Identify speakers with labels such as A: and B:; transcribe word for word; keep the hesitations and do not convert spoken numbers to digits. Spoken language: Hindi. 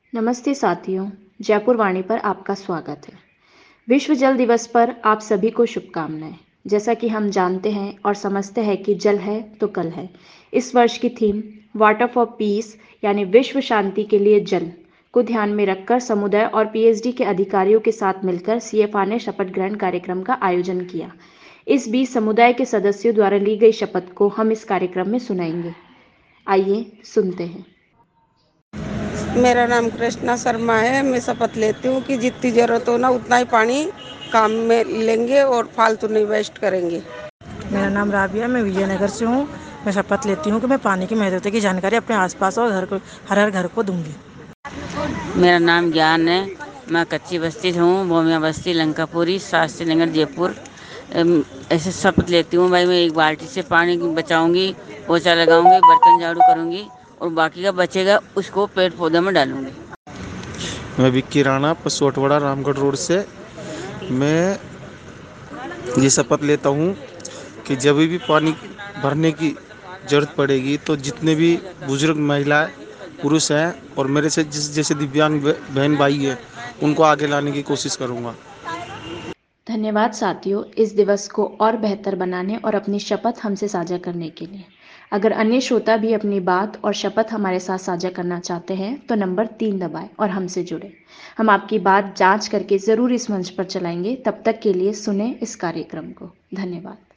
A: नमस्ते साथियों, जयपुर वाणी पर आपका स्वागत है। विश्व जल दिवस पर आप सभी को शुभकामनाएं। जैसा कि हम जानते हैं और समझते हैं कि जल है तो कल है। इस वर्ष की थीम वाटर फॉर पीस यानी विश्व शांति के लिए जल को ध्यान में रखकर समुदाय और पीएचडी के अधिकारियों के साथ मिलकर सीएफआर ने शपथ ग्रहण कार्यक्रम का आयोजन किया। इस बीच समुदाय के सदस्यों द्वारा ली गई शपथ को हम इस कार्यक्रम में सुनाएंगे। आइए सुनते हैं।
B: मेरा नाम कृष्णा शर्मा है। मैं शपथ लेती हूँ कि जितनी ज़रूरत हो ना उतना ही पानी काम में लेंगे और फालतू नहीं वेस्ट करेंगे।
C: मेरा नाम राबिया, मैं विजयनगर से हूँ। मैं शपथ लेती हूँ कि मैं पानी की महत्वता की जानकारी अपने आसपास और घर को हर हर घर को दूंगी।
D: मेरा नाम ज्ञान है। मैं कच्ची बस्ती से हूँ, भोमिया बस्ती, लंकापुरी, शास्त्री नगर, जयपुर। अम, ऐसे शपथ लेती हूँ भाई, मैं एक बाल्टी से पानी बचाऊंगी, पोछा लगाऊंगी, बर्तन झाड़ू करूंगी और बाकी का बचेगा उसको पेड़ पौधों में डालूंगी।
E: मैं विक्की राणा, पसोटवाड़ा, रामगढ़ रोड से। मैं ये शपथ लेता हूँ कि जब भी पानी भरने की ज़रूरत पड़ेगी तो जितने भी बुजुर्ग महिलाएं, पुरुष हैं और मेरे से जिस जैसे दिव्यांग बहन भाई हैं उनको आगे लाने की कोशिश करूँगा।
A: धन्यवाद साथियों, इस दिवस को और बेहतर बनाने और अपनी शपथ हमसे साझा करने के लिए। अगर अन्य श्रोता भी अपनी बात और शपथ हमारे साथ साझा करना चाहते हैं तो नंबर तीन दबाएं और हमसे जुड़ें। हम आपकी बात जांच करके ज़रूर इस मंच पर चलाएंगे। तब तक के लिए सुने इस कार्यक्रम को। धन्यवाद।